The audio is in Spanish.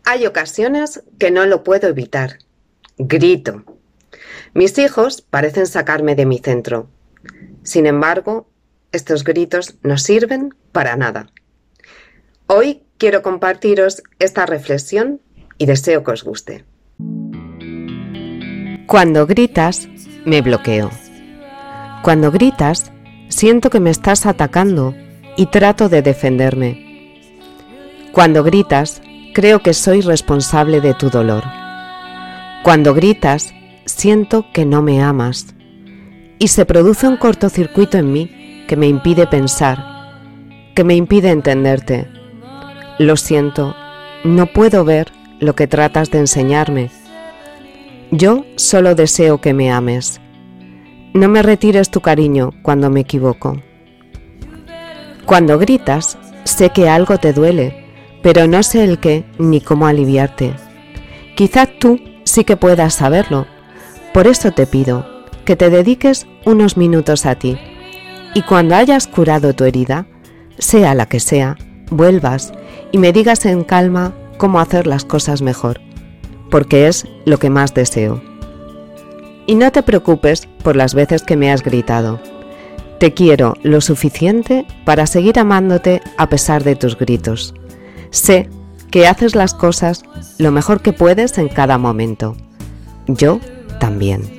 Hay ocasiones que no lo puedo evitar. Grito. Mis hijos parecen sacarme de mi centro. Sin embargo, estos gritos no sirven para nada. Hoy quiero compartiros esta reflexión y deseo que os guste. Cuando gritas, me bloqueo. Cuando gritas, siento que me estás atacando y trato de defenderme. Cuando gritas, creo que soy responsable de tu dolor. Cuando gritas, siento que no me amas y se produce un cortocircuito en mí que me impide pensar, que me impide entenderte. Lo siento, no puedo ver lo que tratas de enseñarme. Yo solo deseo que me ames. No me retires tu cariño cuando me equivoco. Cuando gritas, sé que algo te duele, pero no sé el qué ni cómo aliviarte. Quizás tú sí que puedas saberlo. Por eso te pido que te dediques unos minutos a ti y cuando hayas curado tu herida, sea la que sea, vuelvas y me digas en calma cómo hacer las cosas mejor, porque es lo que más deseo. Y no te preocupes por las veces que me has gritado. Te quiero lo suficiente para seguir amándote a pesar de tus gritos. Sé que haces las cosas lo mejor que puedes en cada momento. Yo también.